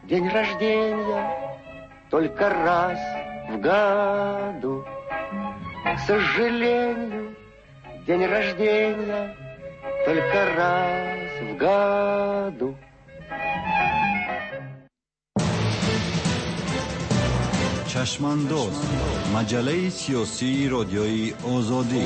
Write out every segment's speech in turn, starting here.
день рождения только раз в году. К сожалению, день рождения только раз в году. چشمانداز مجله سیاسی رادیوی آزادی.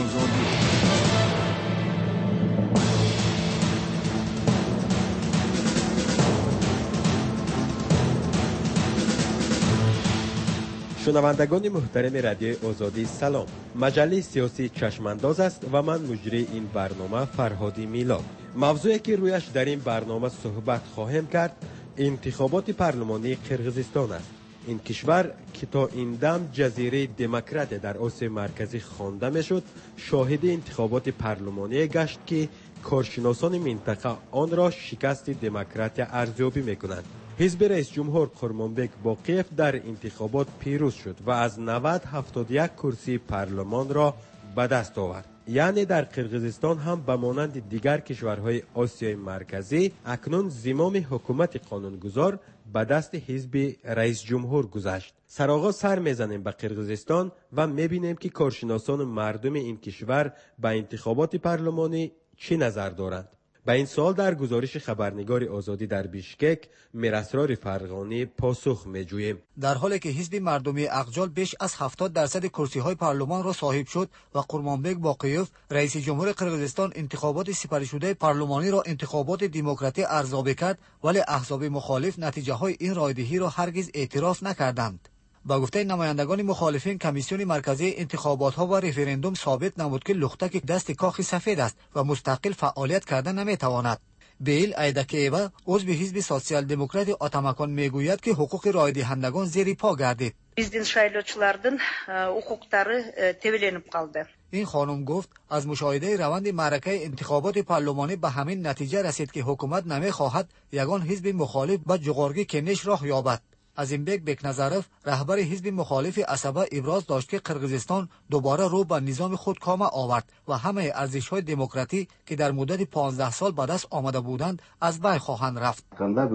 شنوندگان محترم رادیو آزادی سلام. مجله سیاسی چشمانداز است و من مجری این برنامه فرهادی میلاد. موضوعی که رویش در این برنامه صحبت خواهم کرد انتخابات پارلمانی قرقیزستان است. این کشور که تا این دم جزیره دموکرات در آسیا مرکزی خوانده میشد شاهد انتخابات پارلمانی گشت که کارشناسان منطقه آن را شکست دموکرات ارزیابی میکنند. حزب رئیس جمهور قرمانبک باقیف در انتخابات پیروز شد و از 90-71 کرسی پارلمان را به دست آورد. یعنی در قرقیزستان هم به مانند دیگر کشورهای آسیای مرکزی اکنون زمام حکومت قانونگذار به دست حزب رئیس جمهور گذشت. سرآغاز سر میزنیم به قرقیزستان و میبینیم که کارشناسان مردم این کشور به انتخابات پارلمانی چه نظر دارند. به این سوال در گزارش خبرنگار آزادی در بیشکک میراسرار فرغانی پاسخ میجوییم. در حالی که حزب مردمی اقجال بیش از 70% کرسی‌های پارلمان را صاحب شد و قرمانبک باقیف رئیس جمهور قرقیزستان انتخابات سپری شده پارلمانی را انتخابات دموکراتی ارزیابی کرد، ولی احزاب مخالف نتیجه‌های این رایدهی را هرگز اعتراف نکردند. با گفته نمایندگان مخالفین کمیسیون مرکزی انتخابات‌ها و رفراندوم ثابت نمود که لختک دست کاخ سفید است و مستقل فعالیت کردن نمی‌تواند. بیل ایدکیوا عضو حزب سوسیال دموکرات اتاماکان میگوید که حقوق رای دهندگان زیر پا گردید. Биздин шайлоочулардын укуктары тебеленип калды. این خانم گفت از مشاهده روند معرکه انتخابات پارلمانی به همین نتیجه رسید که حکومت نمی‌خواهد یگان حزب مخالف به جغرافی کنش راه یابد. عظیمبک بکنظرف رهبر حزب مخالف عصبه ابراز داشت که قرقیزستان دوباره رو به نظام خودکامه آورد و همه ارزش‌های دموکراتی که در مدت 15 سال به دست آمده بودند از بین خواهند رفت.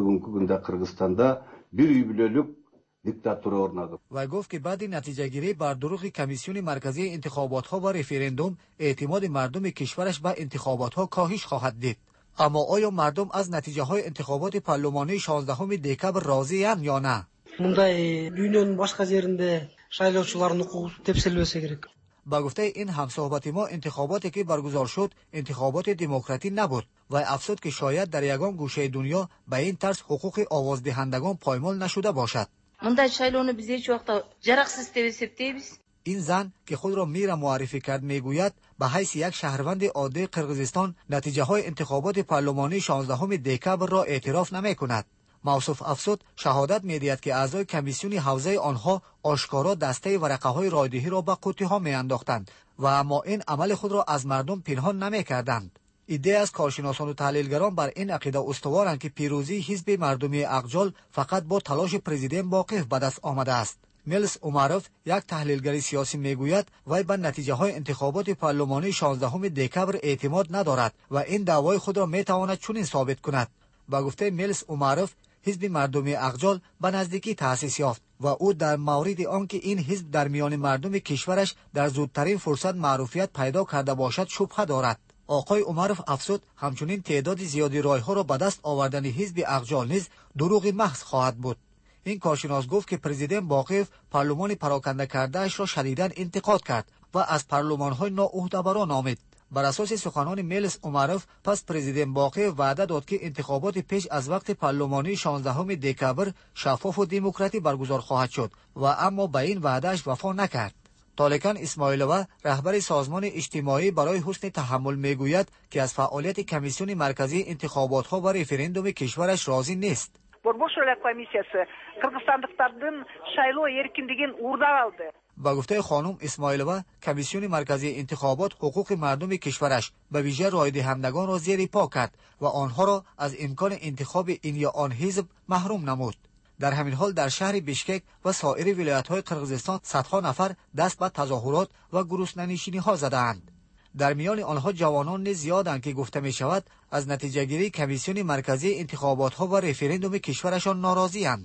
و گفت که بعد نتیجه گیری بر دروغ کمیسیون مرکزی انتخابات‌ها و رفراندوم اعتماد مردم کشورش به انتخابات‌ها کاهش خواهد دید. اما آیا مردم از نتیجه های انتخابات پارلمانی 16 دکبر راضی اند یا نه؟ Мындай дүйнөнүн башка жеринде шайлоочулардын укугу тепселбесе керек. با گفته این همصحبت ما انتخاباتی که برگزار شد انتخابات دموکراتی نبود و افسود که شاید در یگان گوشه دنیا به این طرز حقوق آوازدهندگان پایمال نشده باشد. Мындай шайлоону биз эч убакта жараксыз деп эсептейбиz. این زن که خود را میرا معرفی کرد میگوید به حیث یک شهروند عادی قرقیزستان نتیجه های انتخابات پارلمانی 16 دکبر را اعتراف نمی کند. موصوف افسود شهادت میدهد که اعضای کمیسیون حوزه آنها آشکارا دسته ورقه های رایدهی را به قوطی ها میانداختند و اما این عمل خود را از مردم پنهان نمی کردند. ایده از کارشناسان و تحلیلگران بر این عقیده استوارند که پیروزی حزب مردمی اقجال فقط با تلاش پرزیدنت باقیف به دست آمده است. میلس اوماروف یک تحلیلگر سیاسی میگوید وی به نتیجه های انتخابات پارلمانی 16 دکبر اعتماد ندارد و این دعوای خود را میتواند چنین ثابت کند. با گفته میلس اوماروف حزب مردمی اقجال به نزدیکی تأسیس یافت و او در مورد آنکه این حزب در میان مردم کشورش در زودترین فرصت معروفیت پیدا کرده باشد شبهه دارد. آقای اوماروف افسود همچنین تعداد زیادی رایها را به دست آوردن حزب اقجال نیز دروغ محض خواهد بود. این کارشناس گفت که پرزیدنت باقیف پارلمان پراکنده کردهش را شدیداً انتقاد کرد و از پارلمان‌های ناعهده‌برا نامید. بر اساس سخنان میلس اوماروف پس پرزیدنت باقیف وعده داد که انتخابات پیش از وقت پارلمانی 16 دکبر شفاف و دموکراتی برگزار خواهد شد و اما به این وعدهش وفا نکرد. طالقان اسماعیلووا رهبر سازمان اجتماعی برای حسن تحمل میگوید که از فعالیت کمیسیون مرکزی انتخابات‌ها و رفراندوم کشورش راضی نیست. Борбор шайлоо комиссиясы кыргызстандыктардын шайлоо эркиндигин уурдап алды. با گفته خانم اسماعیلووا کمیسیون مرکزی انتخابات حقوق مردم کشورش به ویژه رای دهندگان را زیر پا کرد و آنها را از امکان انتخاب این یا آن حزب محروم نمود. در همین حال در شهر بیشکک و سایر ولایت‌های قرقیزستان صدها نفر دست به تظاهرات و گروسنه‌نشینی‌ها زدند. در میان آنها جوانان نیز زیادند که گفته می شود از نتیجه گیری کمیسیون مرکزی انتخابات ها و رفراندوم کشورشان ناراضی اند.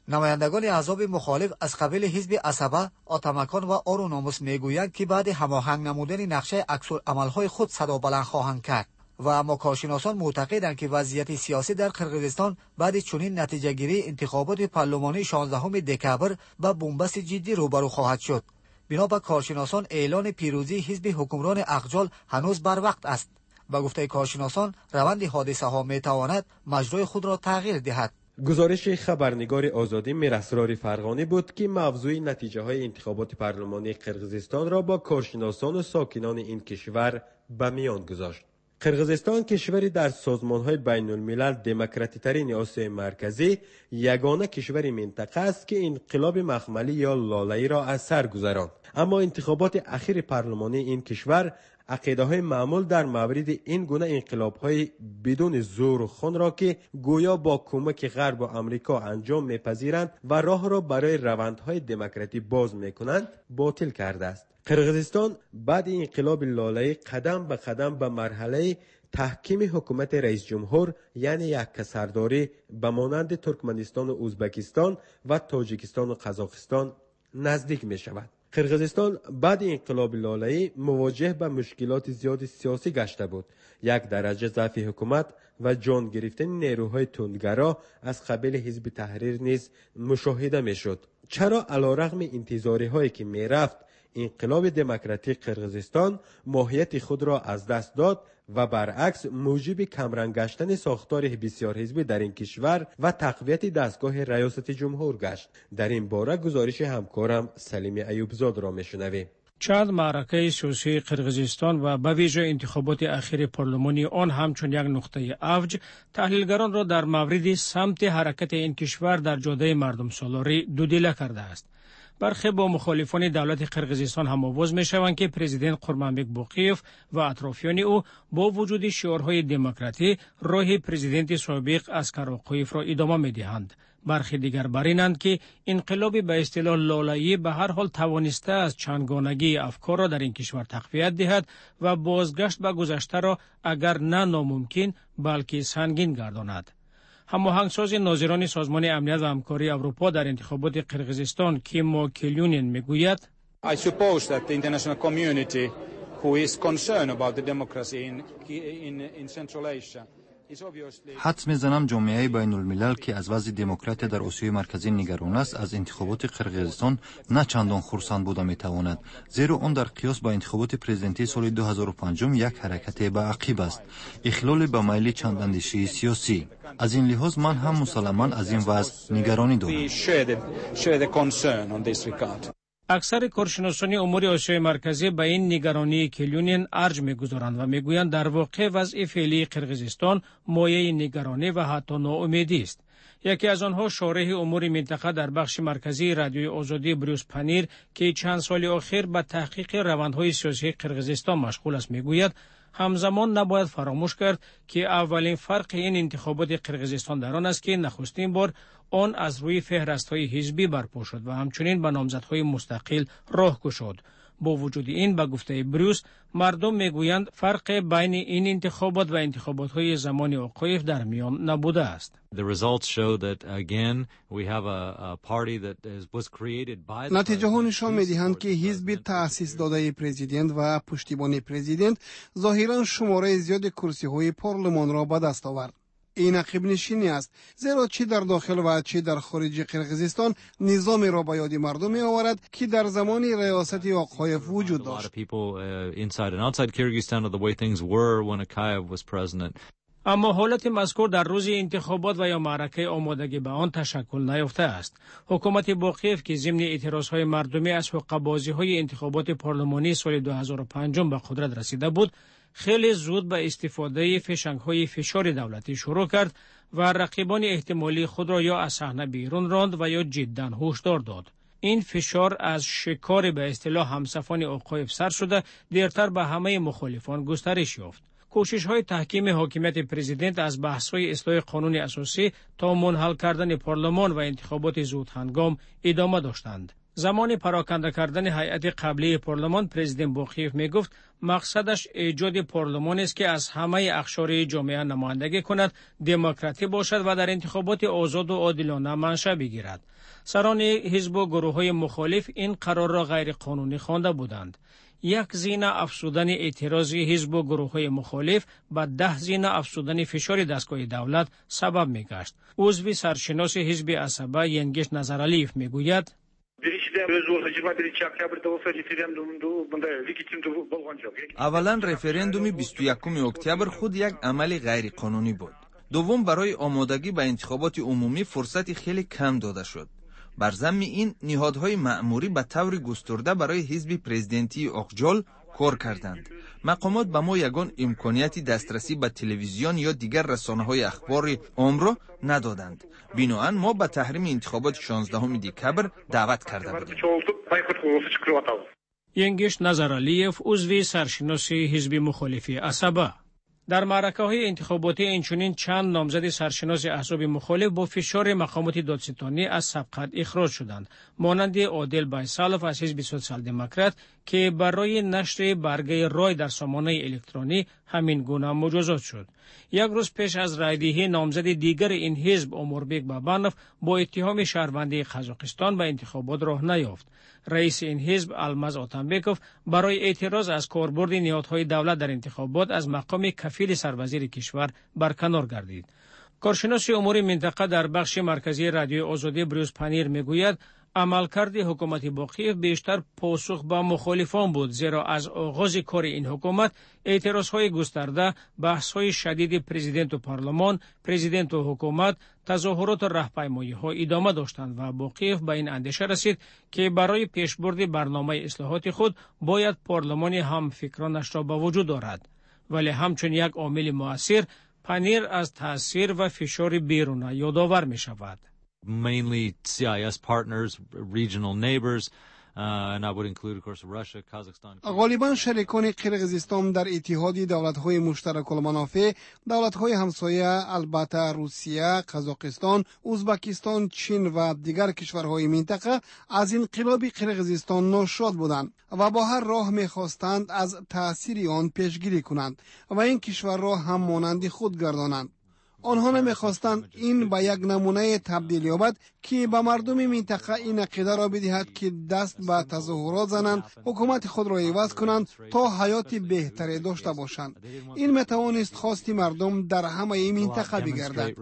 نمایندگان احزاب مخالف از قبیل حزب عصبه، آتمکان و آر و ناموس میگویند که بعد هماهنگ نمودن نقشه عکس‌العمل‌های خود صدا بلند خواهند کرد و اما کارشناسان معتقدند که وضعیت سیاسی در قرقیزستان بعد چنین نتیجه‌گیری انتخابات پارلمانی 16 دکامبر با بنبست جدی روبرو خواهد شد. بنابر کارشناسان اعلان پیروزی حزب حکمران اقجال هنوز بر وقت است. با گفته کارشناسان روند حادثه ها می تواند مجرای خود را تغییر دهد. گزارش خبرنگار آزادی میراسرار فرغانی بود که موضوع نتیجه های انتخابات پارلمانی قرقیزستان را با کارشناسان و ساکنان این کشور به میان گذاشت. قرقیزستان کشوری در سازمان‌های بین‌الملل دموکراتی ترین آسیای مرکزی یگانه کشور منطقه است که انقلاب مخملی یا لاله‌ای را از سر گذراند. اما انتخابات اخیر پارلمانی این کشور عقیده‌های معمول در مورد این گونه انقلاب‌های بدون زور و خون را که گویا با کمک غرب و آمریکا انجام می‌پذیرند و راه را برای روندهای دموکراتی باز می‌کنند باطل کرده است. قرقیزستان بعد انقلاب لاله‌ای قدم به قدم به مرحله تحکیم حکومت رئیس جمهور یعنی یک کسرداری به مانند ترکمنستان و ازبکستان و تاجیکستان و قزاقستان نزدیک می شود. قرقیزستان بعد انقلاب لاله‌ای مواجه به مشکلات زیاد سیاسی گشته بود. یک درجه ضعف حکومت و جان گرفتن نیروهای تندگرا از قبیل حزب تحریر نیز مشاهده می شد. چرا علیرغم انتظارهایی که می رفت انقلاب دموکراتیک قرقیزستان ماهیت خود را از دست داد و برعکس موجب کمرنگ گشتن ساختار بسیار حزبی در این کشور و تقویت دستگاه ریاست جمهور گشت؟ در این باره گزارش همکارم سلیم ایوبزاد را میشنویم. چند معرکه سیاسی قرقیزستان و به ویژه انتخابات اخیر پارلمانی آن همچون یک نقطه اوج تحلیلگران را در مورد سمت حرکت این کشور در جاده مردم سالاری دودیله کرده است. برخی با مخالفان دولت قرقیزستان هم آواز می شوند که پرزیدنت قرمانبک باقیف و اطرافیان او با وجود شعارهای دموکراتی راه پرزیدنت سابق اسکر آقایف را ادامه می دهند. برخی دیگر برینند که انقلاب به اصطلاح لاله‌ای به هر حال توانسته از چندگانگی افکار را در این کشور تقویت دهد و بازگشت به گذشته را اگر نه ناممکن بلکه سنگین گرداند. هماهنگساز ناظران سازمان امنیت و همکاری اروپا در انتخابات قرقیزستان کیمو کلیونین میگوید I suppose that the international community who is concerned about the democracy in Central Asia حدس می‌زنم جامعه بین الملل که از وضع دموکراتی در آسیای مرکزی نگران است از انتخابات قرقیزستان نه چندان خرسند بوده میتواند، زیرا آن در قیاس با انتخابات پرزیدنتی سال 2005 یک حرکت به عقب است، اخلال به میل چند اندیشه سیاسی. از این لحاظ من هم مسلماً از این وضع نگرانی دارم. اکثر کارشناسان امور آسیای مرکزی به این نگرانی کلیونین ارج می‌گذارند و میگویند در واقع وضع فعلی قرقیزستان مایه نگرانی و حتی ناامیدی است. یکی از آنها شارح امور منطقه در بخش مرکزی رادیوی آزادی بروس پنیر که چند سال اخیر به تحقیق روندهای سیاسی قرقیزستان مشغول است میگوید همزمان نباید فراموش کرد که اولین فرق این انتخابات قرقیزستان در آن است که نخستین بار آن از روی فهرست‌های حزبی برپا شد و همچنین به نامزدهای مستقل راه گشود. با وجود این به گفته بروس مردم میگویند فرق بین این انتخابات و انتخابات‌های زمان آقایف در میان نبوده است. نتیجه ها نشان می‌دهند که حزب تأسیس داده پرزیدنت و پشتیبان پرزیدنت ظاهراً شماره زیاد کرسی‌های پارلمان را به دست آورد. این عقب نشینی است، زیرا چه در داخل و چه در خارج قرقیزستان نظامی را به یاد مردم می آورد که در زمان ریاست آقایف وجود داشت. اما حالت مذکور در روز انتخابات و یا معرکه آمادگی به آن تشکل نیافته است. حکومت باقیف که ضمن اعتراضهای مردمی از حقه‌بازی‌های انتخابات پارلمانی سال 2005 به قدرت رسیده بود، خیلی زود به استفاده فشنگ‌های فشار دولتی شروع کرد و رقیبان احتمالی خود را یا از صحنه بیرون راند و یا جداً هشدار داد. این فشار از شکار به اصطلاح همصفان آقایف سر شده دیرتر به همه مخالفان گسترش یافت. کوشش‌های تحکیم حاکمیت پرزیدنت از بحث‌های اصلاح قانون اساسی تا منحل کردن پارلمان و انتخابات زود هنگام ادامه داشتند. زمان پراکنده کردن هیئت قبلی پارلمان، پرزیدنت باقیف می گفت مقصدش ایجاد پارلمانی است که از همه اقشار جامعه نمایندگی کند، دموکراتی باشد و در انتخابات آزاد و عادلانه منشأ بگیرد. سران حزب و گروه‌های مخالف این قرار را غیر قانونی خوانده بودند. یک زینه افزودن اعتراض حزب و گروه‌های مخالف به 10 زینه افزودن فشار دستگاه دولت سبب می‌گشت. عضو سرشناس حزب عصبه ینگش نظرعلیف می‌گوید: اولا رفرندوم 21 اکتبر خود یک عمل غیر قانونی بود. دوم برای آمادگی به انتخابات عمومی فرصت خیلی کم داده شد. بر ضمن این نهادهای مأموری به طور گسترده برای حزب پرزیدنتی اقجال کار کردند. مقامات به ما یگان امکانیت دسترسی به تلویزیون یا دیگر رسانه‌های اخبار عام را ندادند. بنابراین ما به تحریم انتخابات 16 دکبر دعوت کرده بودیم. ینگش نظرعلیف، عضو سرشناس حزب مخالفی عصبه: در معرکه‌های انتخاباتی اینچنین چند نامزد سرشناس احزاب مخالف با فشار مقامات دادستانی از سبقت اخراج شدند، مانند عادل بایسالوف از حزب سوسیال دموکرات که برای نشر برگه رای در سامانه الکترونی همین گونه مجازات شد. یک روز پیش از رایدهی نامزد دیگر این حزب، اموربک بابانوف، با اتهام شهروندی قزاقستان به انتخابات راه نیافت. رئیس این حزب الماز آتانبکوف برای اعتراض از کاربرد نهادهای دولت در انتخابات از مقام کفیل سروزیر کشور برکنار گردید. کارشناس امور منطقه در بخش مرکزی رادیو آزادی بروس پانیر میگوید عملکرد حکومت باقیف بیشتر پاسخ به مخالفان بود، زیرا از آغاز کار این حکومت اعتراضهای گسترده، بحث‌های شدید پرزیدنت و پارلمان، پرزیدنت و حکومت، تظاهرات و راهپیمایی‌ها ادامه داشتند و باقیف به این اندیشه رسید که برای پیشبرد برنامه اصلاحات خود باید پارلمان هم فکرانش را به وجود آورد. ولی همچون یک عامل مؤثر، پانیر از تأثیر و فشار بیرونی یادآور می‌شود. Mainly CIS partners, regional neighbors, and I would include, of course, Russia, Kazakhstan. غالباً شریکان قرقیزستان در اتحاد دولت‌های مشترک المنافع، دولت‌های همسایه، البته روسیه، قزاقستان، ازبکستان، چین و دیگر کشورهای منطقه از انقلاب قرقیزستان ناشاد بودند و با هر راه می‌خواستند از تأثیر آن پیشگیری کنند و این کشور را هم مانند خود گردانند. آنها نمیخواستند این به یک نمونه تبدیل یابد که به مردم منطقه این عقیده را بدهد که دست به تظاهرات زنند، حکومت خود را عوض کنند تا حیات بهتری داشته باشند. این میتوانست خواست مردم در همه این منطقه بگردد.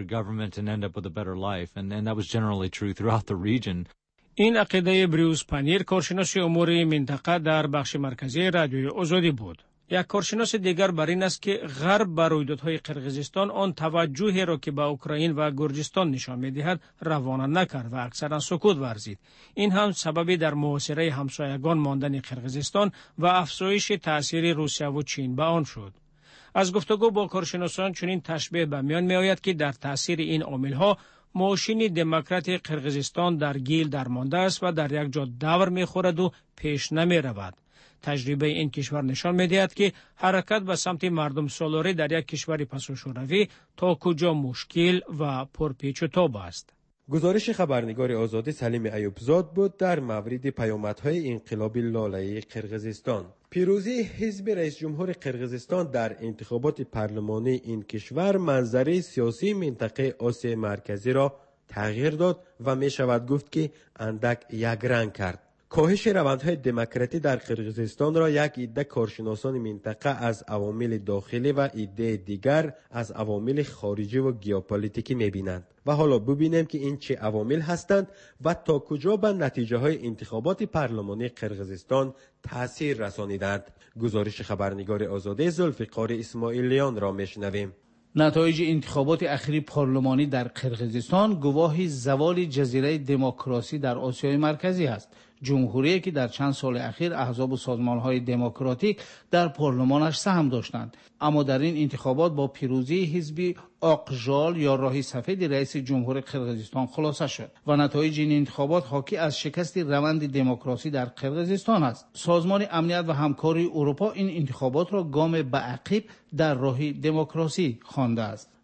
این عقیده بروس پانیر، کارشناس امور منطقه در بخش مرکزی رادیوی آزادی بود. یک کارشناس دیگر بر این است که غرب بر رویدادهای قرقیزستان آن توجهی را که به اوکراین و گرجستان نشان می‌دهد روانه نکرد و اکثرا سکوت ورزید. این هم سببی در محاصره همسایگان ماندن قرقیزستان و افزایش تأثیر روسیه و چین به آن شد. از گفتگو با کارشناسان چنین تشبیه به میان می‌آید که در تأثیر این عامل‌ها ماشین دموکرات قرقیزستان در گیل درمانده است و در یک جا دور می‌خورد و پیش نمی‌رود. تجربه این کشور نشان می‌دهد که حرکت به سمت مردم سالاری در یک کشور پس‌وشوروی تا کجا مشکل و پرپیچ و تاب است. گزارش خبرنگار آزادی سلیم ایوبزاد بود در مورد پیامدهای انقلاب لاله‌ای قرقیزستان. پیروزی حزب رئیس جمهور قرقیزستان در انتخابات پارلمانی این کشور منظره سیاسی منطقه آسیای مرکزی را تغییر داد و می شود گفت که اندک یک رنگ کرد. کاهش روندهای دموکراتی در قرقیزستان را یک عده کارشناسان منطقه از عوامل داخلی و عده دیگر از عوامل خارجی و ژئوپلیتیکی می‌بینند. و حالا ببینیم که این چه عوامل هستند و تا کجا به نتیجه های انتخابات پارلمانی قرقیزستان تأثیر رسانیدند. گزارش خبرنگار آزادی ذوالفقار اسماعیلیان را میشنویم. نتایج انتخابات اخیر پارلمانی در قرقیزستان گواهی زوال جزیره دموکراسی در آسیای مرکزی است. جمهوری که در چند سال اخیر احزاب و سازمان‌های دموکراتیک در پارلمانش سهم داشتند، اما در این انتخابات با پیروزی حزب آقژال یا راهی سفید رئیس جمهور قرقیزستان خلاصه شد و نتایج این انتخابات حاکی از شکست روند دموکراسی در قرقیزستان است. سازمان امنیت و همکاری اروپا این انتخابات را گام به عقب در راه دموکراسی خوانده است.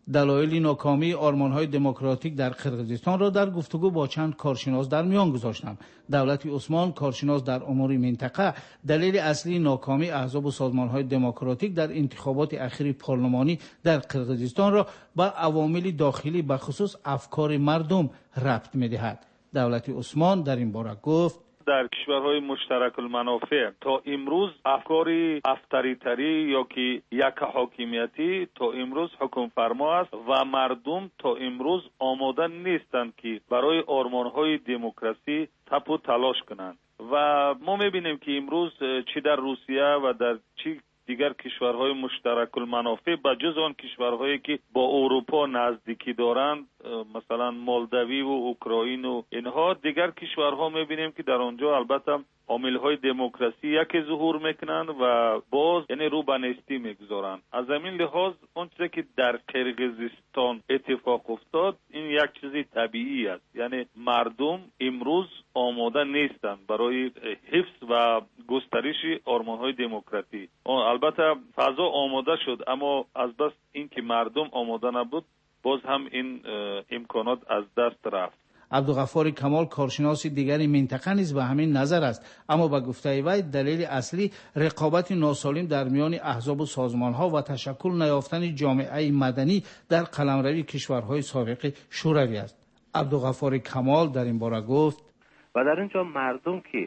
دلایل ناکامی آرمان‌های دموکراتیک در قرقیزستان را در گفتگو با چند کارشناس در میان گذاشتم. دولت عثمان، کارشناس در امور منطقه، دلیل اصلی ناکامی احزاب و سازمان‌های دموکراتیک در انتخابات اخیر پارلمانی در قرقیزستان را با عوامل داخلی به خصوص افکار مردم ربط می‌دهد. دولت عثمان در این باره گفت: در کشورهای مشترک المنافع تا امروز افکار افطاریتری یا که یک حاکمیتی تا امروز حکم فرما است و مردم تا امروز آماده نیستند که برای آرمانهای دموکراسی تپ و تلاش کنند و ما میبینیم که امروز چی در روسیه و در چی دیگر کشورهای مشترک المنافع به جز آن کشورهایی که با اروپا نزدیکی دارند مثلا مولداوی و اوکراین و اینها، دیگر کشورها میبینیم که در آنجا البته عامل‌های دموکراسی یکی ظهور میکنند و باز یعنی رو به نیستی میگذارند. از همین لحاظ اون چیزی که در قرقیزستان اتفاق افتاد این یک چیزی طبیعی است، یعنی مردم امروز آماده نیستند برای حفظ و گسترش آرمان‌های دموکراسی. البته فضا آماده شد اما از بس اینکه مردم آماده نبود باز هم این امکانات از دست رفت. عبدالغفار کمال، کارشناس دیگری منطقه نیز به همین نظر است، اما به گفته وی دلیل اصلی رقابت ناسالم در میان احزاب و سازمان‌ها و تشکل نیافتن جامعه مدنی در قلمروی کشورهای سابق شوروی است. عبدالغفار کمال در این باره گفت: و در اینجا مردم که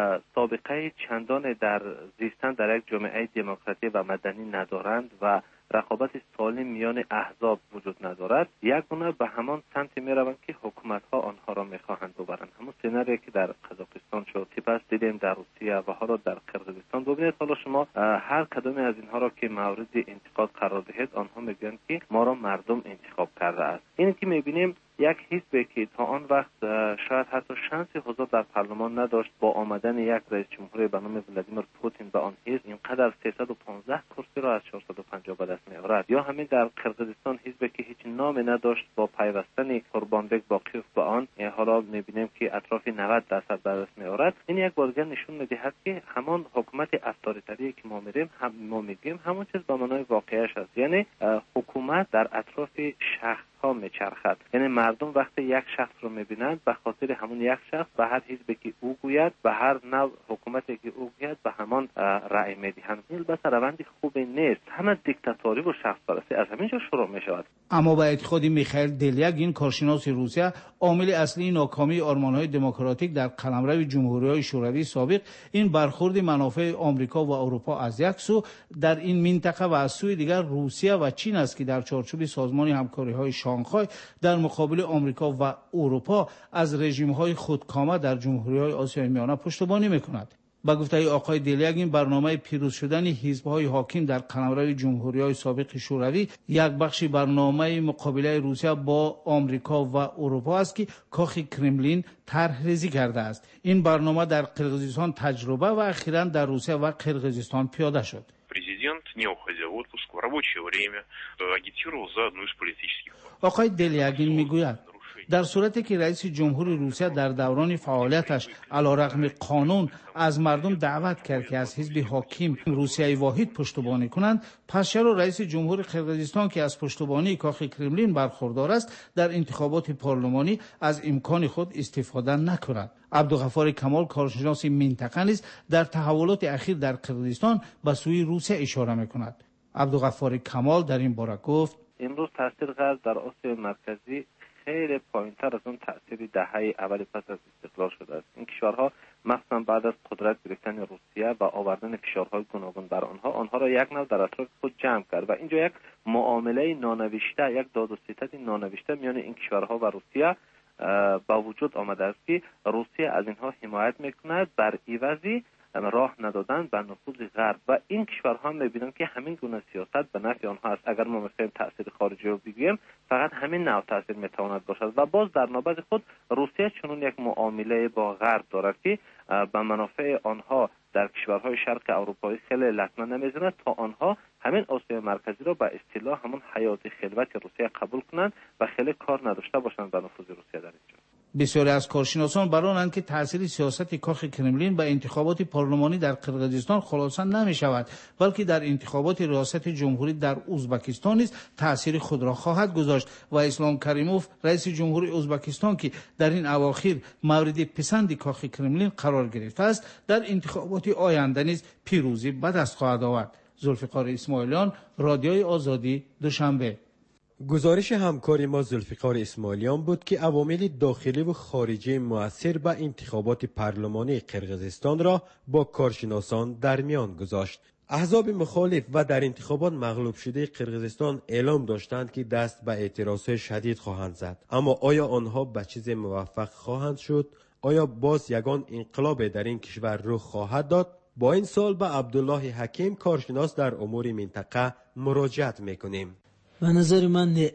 سابقه چندان در زیستن در یک جامعه دموکراتی و مدنی ندارند و رقابت سالم میان احزاب وجود ندارد، یک گونه به همان سمت می روند که حکومت ها آنها را می خواهند ببرند. همون سناریویی که در قزاقستان شد، سپس دیدیم در روسیه و حالا در قرقیزستان. ببینید حالا شما هر کدام از اینها را که مورد انتقاد قرار دهید، آنها میگویند که ما را مردم انتخاب کرده است. این که میبینیم یک حزبی که تا آن وقت شاید حتی شانس حضور در پارلمان نداشت، با آمدن یک رئیس جمهور به نام ولادیمیر پوتین به آن حزب اینقدر 315 کرسی را از 450 به دست می‌آورد. یا همین در قرقیزستان حزبی که هیچ نامی نداشت، با پیوستن قربانبک باقیوف به آن حالا می‌بینیم که اطراف 90% به دست می‌آورد. این یک بار دیگر نشون می‌دهد که همان حکومت افطاریتری که ما میگیم همون چیز به معنای واقعیش است، یعنی حکومت در اطراف شخص ها میچرخد. یعنی مردم وقتی یک شخص رو میبینند به خاطر همون یک شخص به هر حزبی که او گوید، به هر نوع حکومتی که او گوید به همان رأی میدهند. این البته روند خوبی نیست، همه دیکتاتوری و شخص پرستی از همینجا شروع میشود. اما با اعتقاد میخائیل دلیاگ، این کارشناس روسیه، عامل اصلی ناکامی آرمان‌های دموکراتیک در قلمرو جمهوری‌های شوروی سابق این برخورد منافع آمریکا و اروپا از یک سو در این منطقه و از سوی دیگر روسیه و چین است که در چارچوب سازمان همکاری‌های شانگهای در مقابل آمریکا و اروپا از رژیم‌های خودکامه در جمهوری‌های آسیای میانه پشتیبانی می‌کند. با گفته آقای دلیاگ، این برنامه پیروز شدن حزب‌های حاکم در قلمرو جمهوری‌های سابق شوروی یک بخشی برنامه مقابله روسیه با آمریکا و اروپا است که کاخ کرملین طرح‌ریزی کرده است. این برنامه در قرقیزستان تجربه و اخیراً در روسیه و قرقیزستان پیاده شد. Президент, не уходя в отпуск, в рабочее время агитировал за одну из политических партий. آقای دلیاگین میگوید در صورتی که رئیس جمهور روسیه در دوران فعالیتش علیرغم قانون از مردم دعوت کرد که از حزب حاکم روسیه واحد پشتیبانی کنند، پس چرا رئیس جمهور قرقیزستان که از پشتیبانی کاخ کرملین برخوردار است در انتخابات پارلمانی از امکان خود استفاده نکند؟ عبدالغفار کمال، کارشناس منطقه نیز در تحولات اخیر در قرقیزستان به سوی روسیه اشاره میکند. عبدالغفار کمال در این باره گفت: امروز تاثیر غرب در آسیای مرکزی خیلی پایین‌تر از اون تأثیر دهه اول پس از استقلال شده است. این کشورها مخصوصا بعد از قدرت گرفتن روسیه و آوردن فشارهای گوناگون بر آنها را یک نوع در اطراف خود جمع کرد و اینجا یک معامله نانوشته، یک داد و ستد نانوشته میان این کشورها و روسیه با وجود آمده است که روسیه از اینها حمایت میکند بر عوضی راه ندادن به نفوذ غرب و این کشورها میبینن که همین گونه سیاست به نفع آنها است. اگر ما میخوایم تاثیر خارجی رو بگوییم فقط همین نوع تاثیر میتواند باشد و باز در نوبت خود روسیه چنون یک معامله با غرب دارد که به منافع آنها در کشورهای شرق اروپایی خیلی لطمه نمیزند تا آنها همین آسیای مرکزی را به اصطلاح همون حیات خلوت روسیه قبول کنند و خیلی کار نداشته باشند به نفوذ روسیه در اینجا. بسیاری از کارشناسان بر آنند که تاثیر سیاست کاخ کرملین به انتخابات پارلمانی در قرقیزستان خلاصه نمی شود، بلکه در انتخابات ریاست جمهوری در ازبکستان نیز تاثیر خود را خواهد گذاشت و اسلام کریموف رئیس جمهوری ازبکستان که در این اواخر مورد پسند کاخ کرملین قرار گرفته است، در انتخابات آینده نیز پیروزی به دست خواهد آورد. ذوالفقار اسماعیلیان، رادیوی آزادی، دوشنبه. گزارش همکار ما ذوالفقار اسماعیلیان بود که عوامل داخلی و خارجی مؤثر به انتخابات پارلمانی قرقیزستان را با کارشناسان در میان گذاشت. احزاب مخالف و در انتخابات مغلوب شده قرقیزستان اعلام داشتند که دست به اعتراضات شدید خواهند زد، اما آیا آنها به چیز موفق خواهند شد؟ آیا باز یگان انقلاب در این کشور رخ خواهد داد؟ با این سوال به عبدالله حکیم، کارشناس در امور منطقه، مراجعت میکنیم. به نظر من نه،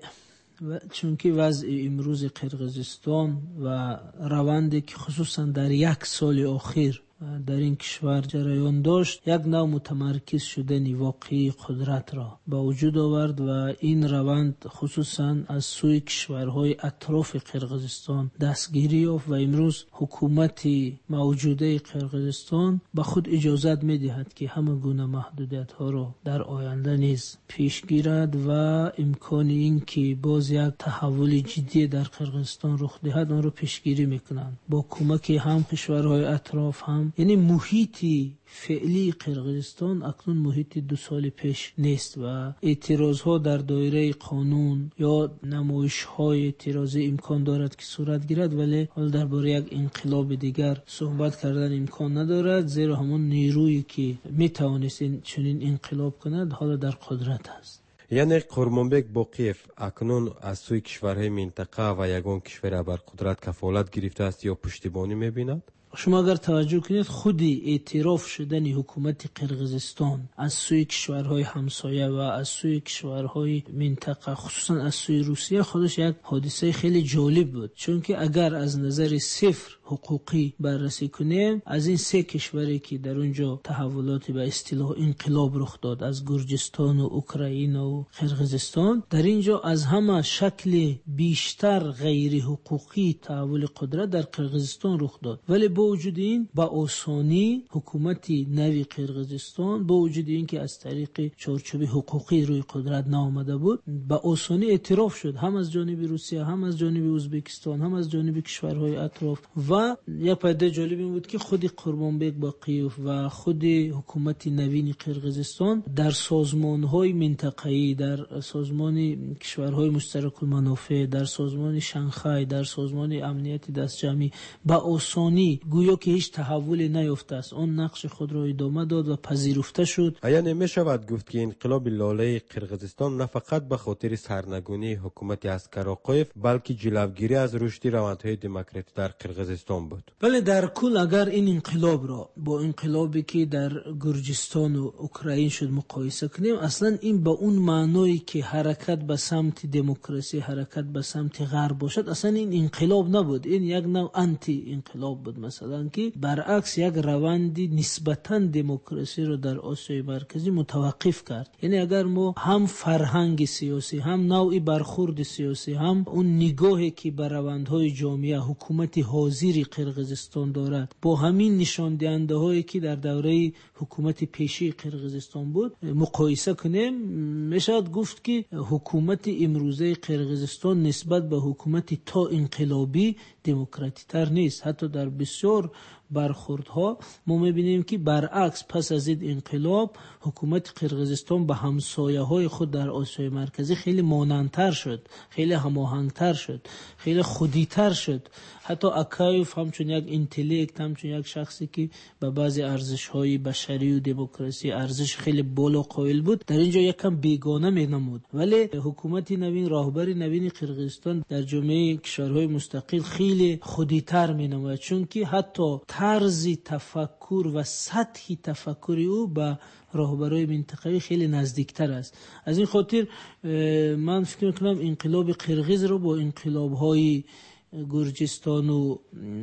چون که وضع امروز قرقیزستان و روندی که خصوصا در یک سال اخیر در این کشور جریان داشت، یک نوع متمرکز شدن واقعی قدرت را با وجود آورد و این روند خصوصا از سوی کشورهای اطراف قرقیزستان دستگیری یافت و امروز حکومت موجوده قرقیزستان به خود اجازت می‌دهد که همه گونه محدودیت ها را در آینده نیز پیش گیرد و امکان این که باز یک تحول جدی در قرقیزستان رخ دهد آن را پیشگیری می‌کنند با کمک هم کشورهای اطراف هم. یعنی محیطی فعلی قرقیزستان اکنون محیط 2 سال پیش نیست و اعتراض ها در دایره قانون یا نمایش های اعتراضی امکان دارد که صورت گیرد، ولی حال درباره یک انقلاب دیگر صحبت کردن امکان ندارد، زیرا همون نیرویی که میتوانست چنین انقلاب کند حالا در قدرت است. یعنی قرمانبک باقیف اکنون از سوی کشورهای منطقه و یگان کشور بر قدرت کفالت گرفته است یا پشتیبانی میبیند؟ شما اگر توجه کنید، خودی اعتراف شدن حکومت قرقیزستان از سوی کشورهای همسایه و از سوی کشورهای منطقه خصوصا از سوی روسیه خودش یک حادثه خیلی جالب بود، چون که اگر از نظر صفر حقوقی بررسی کنیم، از این 3 کشوری که در اونجا تحولات به اصطلاح انقلاب رخ داد، از گرجستان و اوکراین و قرقیزستان، در اینجا از همه شکل بیشتر غیر حقوقی تحول قدرت در قرقیزستان رخ داد. ولی با وجود این با آسانی حکومت نوی قرقیزستان با وجود این که از طریق چارچوب حقوقی روی قدرت نآمده بود، با آسانی اعتراف شد، هم از جانب روسیه، هم از جانب ازبکستان، هم از جانب کشورهای اطراف. و یک پدیده جالب این بود که خود قرمانبک باقیوف و خود حکومت نوین قرقیزستان در سازمانهای منطقه‌ای، در سازمان کشورهای مشترک المنافع، در سازمان شانگهای، در سازمان امنیت دستجمعی با آسانی گویا که هیچ تحولی نیافته است، اون نقش خود را ادامه داد و پذیرفته شد. آیا نمی‌شود گفت که انقلاب لاله قرقیزستان نه فقط به خاطر سرنگونی حکومت اسکر آقایف بلکه جلوگیری از رشد روندهای دموکراسی در قرقیزستان بود؟ بله، در کل اگر این انقلاب را با انقلابی که در گرجستان و اوکراین شد مقایسه کنیم، اصلا این با اون معنایی که حرکت به سمت دموکراسی، حرکت به سمت غرب باشد، اصلا این انقلاب نبود، این یک نوع آنتی انقلاب بود. مثلا که برعکس یک روندی نسبتاً دموکراسی رو در آسیای مرکزی متوقف کرد. یعنی اگر ما هم فرهنگ سیاسی، هم نوع برخورد سیاسی، هم اون نگاهی که بر روندهای جامعه حکومت حاضر قرقیزستان دارد با همین نشان دهنده هایی که در دوره حکومت پیشی قرقیزستان بود مقایسه کنیم، میشود گفت که حکومت امروزه قرقیزستان نسبت به حکومت تا انقلابی دموکراتی تر نیست. حتی در بسیار برخوردها ما میبینیم که برعکس پس از این انقلاب حکومت قرقیزستان به همسایه های خود در آسیای مرکزی خیلی مانندتر شد، خیلی هماهنگتر شد، خیلی خودیتر شد. حتی اکایوف همچون یک انتلیکت، همچون یک شخصی که به بعضی ارزش های بشری و دموکراسی ارزش خیلی بالا قائل بود، در اینجا یکم بیگانه مینمود. ولی حکومت نوین، راهبر نوین قرقیزستان در جامعه کشورهای مستقل خیلی خودیتر مینمود، چون که حتی طرز تفکر و سطح تفکر او به راهبرای منطقه‌ای خیلی نزدیکتر است. از این خاطر من فکر می‌کنم انقلاب قرقیز رو با انقلاب‌های گرجستان و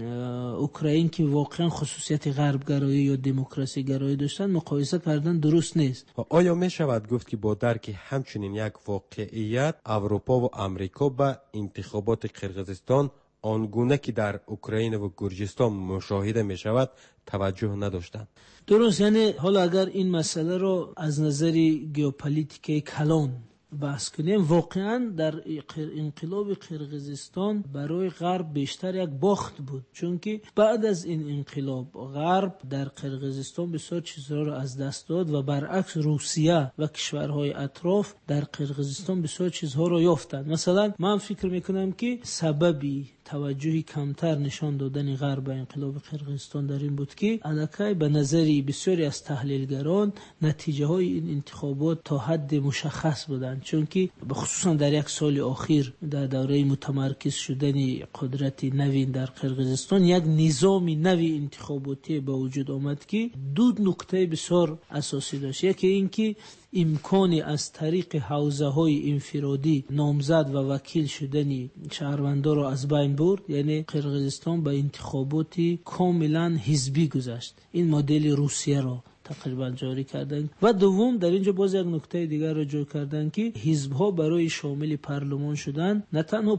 اوکراین که واقعا خصوصیت غربگرایی یا دموکراسی گرایی داشتن مقایسه کردن درست نیست. آیا می شود گفت که با درک همچنین یک واقعیت اروپا و امریکا به انتخابات قرقیزستان آنگونه که در اوکراین و گرجستان مشاهده می شود توجه نداشتند. درست، یعنی حالا اگر این مسئله رو از نظر ژئوپلیتیک کلان بحث کنیم، واقعا در انقلاب قرقیزستان برای غرب بیشتر یک باخت بود، چون که بعد از این انقلاب غرب در قرقیزستان بسیار چیزها را از دست داد و برعکس روسیه و کشورهای اطراف در قرقیزستان بسیار چیزها را یافتند. مثلا من فکر میکنم که سببی توجهی کمتر نشان دادن غرب به انقلاب قرقیزستان در این بود که الکی به نظری بسیاری از تحلیلگران نتیجه های این انتخابات تا حد مشخص بودند، چون که خصوصا در یک سال اخیر در دوره متمرکز شدن قدرت نوین در قرقیزستان یک نظام نوی انتخاباتی به وجود آمد که دو نکته بسیار اساسی داشت. یکی این که امکانی از طریق حوزه های انفرادی نامزد و وکیل شدنی شهروندان را از بین برد، یعنی قرقیزستان به انتخاباتی کاملا حزبی گذشت. این مدل روسیه را تقریبا جاری کردن. و دوم در اینجا باز یک نکته دیگر را جور کردن که حزب‌ها برای شامل پارلمان شدن نه تنها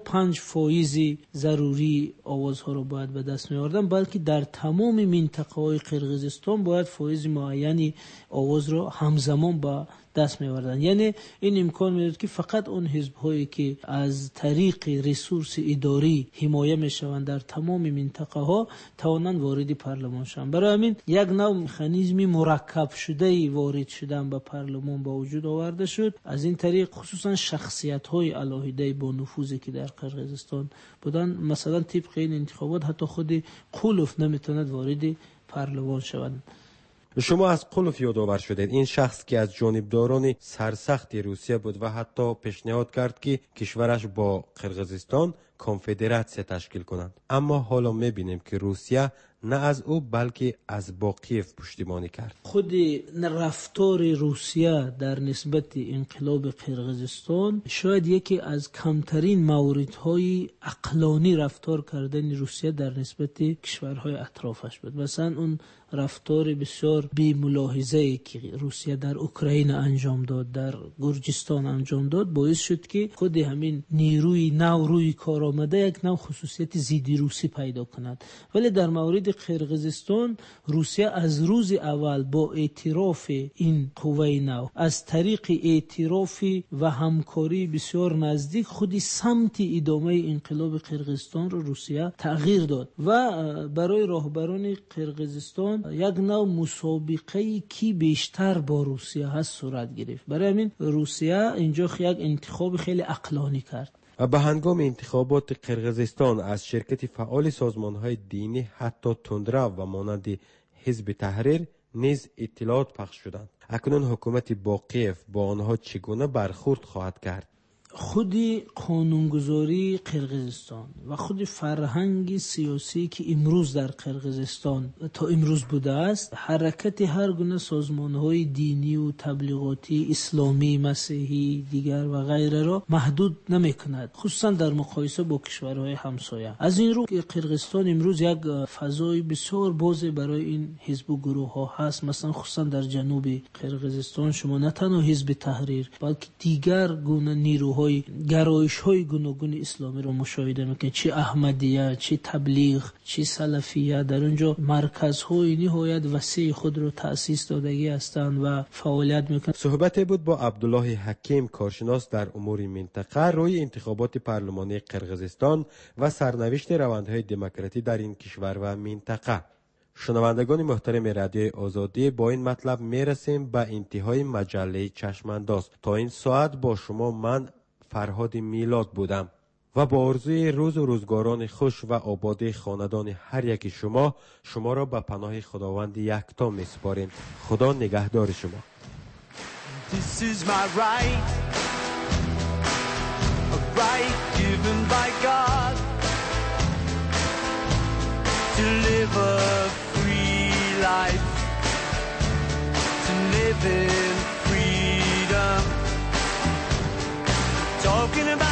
5% ضروری آوازها را باید به دست می‌آوردن، بلکه در تمام منطقه‌های قرقیزستان باید فایز معینی آواز را همزمان با دست می‌آوردن. یعنی این امکان می‌داد که فقط اون حزب‌هایی که از طریق ریسورس اداری حمایه می‌شوند در تمام منطقه‌ها توانند وارد پارلمان شوند. برای همین یک نوع مکانیزمی مرکب شده وارد شدن به پارلمان با وجود آورده شد. از این طریق خصوصا شخصیت‌های علاهده با نفوذی که در قرقیزستان بودن، مثلا طبق این انتخابات حتی خود قولوف نمی‌تواند وارد پارلمان شود. شما از قولوف یادآور شدید. این شخص که از جانبداران سرسخت روسیه بود و حتی پیشنهاد کرد که کشورش با قرقیزستان کنفدراسیون تشکیل کنند. اما حالا می‌بینیم که روسیه نه از او بلکه از باقیف پشتیبانی کرد. خود رفتار روسیه در نسبت انقلاب قرقیزستان شاید یکی از کمترین موردهای عقلانی رفتار کردن روسیه در نسبت کشورهای اطرافش بود. مثلا اون رفتار بسیار بی ملاحظه‌ای که روسیه در اوکراین انجام داد، در گرجستان انجام داد، باعث شد که خود همین نیروی نو روی کار آمده یک نوع خصوصیت ضد روسی پیدا کند. ولی در مورد قرقیزستان روسیه از روز اول با اعتراف این قوه نو از طریق اعتراف و همکاری بسیار نزدیک خودی سمت ادامه انقلاب قرقیزستان رو روسیه تغییر داد و برای راهبران قرقیزستان یک نوع مسابقه کی بیشتر با روسیه هست صورت گرفت. برای همین روسیه اینجا یک انتخاب خیلی عقلانی کرد. و به هنگام انتخابات قرقیزستان از شرکت فعال سازمان‌های دینی حتی تندرو و مانند حزب تحریر نیز اطلاعات پخش شدند. اکنون حکومت باقیف با آنها چگونه برخورد خواهد کرد؟ خودی قانونگذاری قرقیزستان و خود فرهنگ سیاسی که امروز در قرقیزستان تا امروز بوده است، حرکت هر گونه سازمان‌های دینی و تبلیغاتی اسلامی، مسیحی، دیگر و غیره را محدود نمی‌کند، خصوصا در مقایسه با کشورهای همسایه. از این رو که قرقیزستان امروز یک فضای بسیار باز برای این حزب و گروه‌ها هست. مثلا خصوصا در جنوب قرقیزستان شما نه تنها حزب تحریر بلکه دیگر گونه نیروهای گرایش‌های گوناگون اسلامی رو مشاهده می‌کنید، چه احمدیه، چه تبلیغ، چه سلفیه. در اونجا مرکزهای نهایت وسیع خود رو تأسیس دادگی هستند و فعالیت می‌کنند. صحبت بود با عبدالله حکیم، کارشناس در امور منطقه، روی انتخابات پارلمانی قرقیزستان و سرنوشت روندهای دموکراسی در این کشور و منطقه. شنوندگان محترم رادیوی آزادی، با این مطلب میرسیم به انتهای مجله چشمانداز. تا این ساعت با شما من فرهاد میلاد بودم و با آرزوی روز و روزگاران خوش و آباد خاندان هر یک شما را به پناه خداوند یکتا میسپاریم. خدا نگهدار شما. This is my right, a right given by God to live a free life, to live in freedom. Talking about